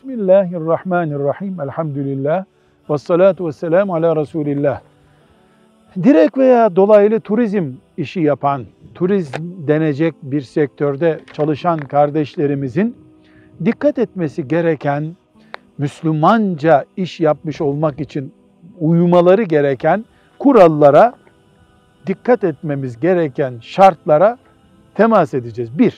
Bismillahirrahmanirrahim. Elhamdülillah. Vessalatu vesselamu ala Resulillah. Direkt veya dolaylı turizm işi yapan, turizm denecek bir sektörde çalışan kardeşlerimizin dikkat etmesi gereken, Müslümanca iş yapmış olmak için uymaları gereken kurallara, dikkat etmemiz gereken şartlara temas edeceğiz. 1.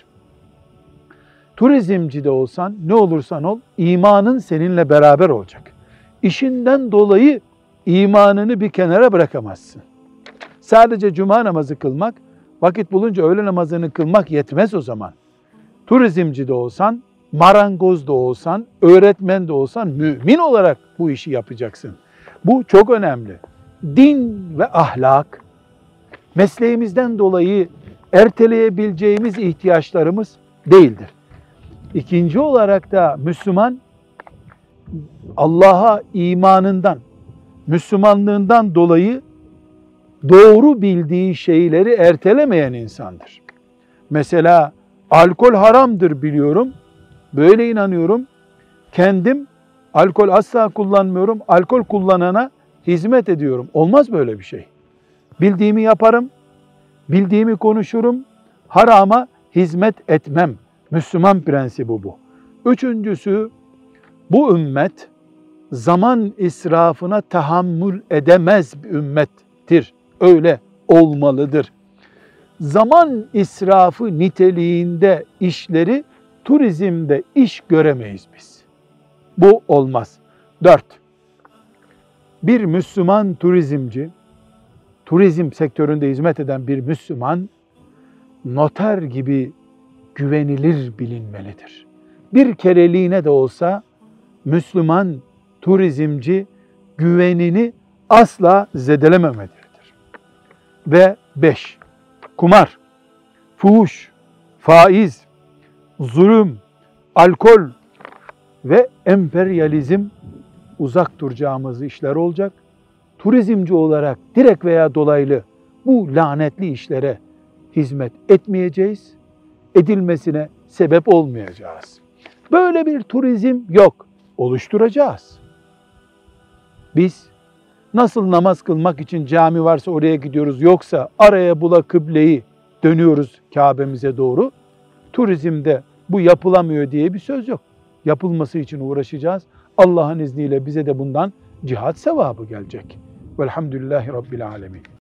Turizmci de olsan, ne olursan ol, imanın seninle beraber olacak. İşinden dolayı imanını bir kenara bırakamazsın. Sadece cuma namazı kılmak, vakit bulunca öğle namazını kılmak yetmez o zaman. Turizmci de olsan, marangoz da olsan, öğretmen de olsan mümin olarak bu işi yapacaksın. Bu çok önemli. Din ve ahlak, mesleğimizden dolayı erteleyebileceğimiz ihtiyaçlarımız değildir. İkinci olarak da Müslüman, Allah'a imanından, Müslümanlığından dolayı doğru bildiği şeyleri ertelemeyen insandır. Mesela alkol haramdır biliyorum, böyle inanıyorum. Kendim alkol asla kullanmıyorum, alkol kullanana hizmet ediyorum. Olmaz böyle bir şey. Bildiğimi yaparım, bildiğimi konuşurum, harama hizmet etmem. Müslüman prensibi bu. Üçüncüsü, bu ümmet zaman israfına tahammül edemez bir ümmettir. Öyle olmalıdır. Zaman israfı niteliğinde işleri turizmde iş göremeyiz biz. Bu olmaz. 4. Bir Müslüman turizmci, turizm sektöründe hizmet eden bir Müslüman, noter gibi güvenilir bilinmelidir. Bir kereliğine de olsa Müslüman turizmci güvenini asla zedelememelidir. Ve 5. Kumar, fuhuş, faiz, zulüm, alkol ve emperyalizm uzak duracağımız işler olacak. Turizmci olarak direkt veya dolaylı bu lanetli işlere hizmet etmeyeceğiz, edilmesine sebep olmayacağız. Böyle bir turizm yok, oluşturacağız. Biz nasıl namaz kılmak için cami varsa oraya gidiyoruz, yoksa araya bula kıbleyi dönüyoruz Kabe'mize doğru. Turizmde bu yapılamıyor diye bir söz yok. Yapılması için uğraşacağız. Allah'ın izniyle bize de bundan cihat sevabı gelecek. Velhamdülillahi Rabbil alemin.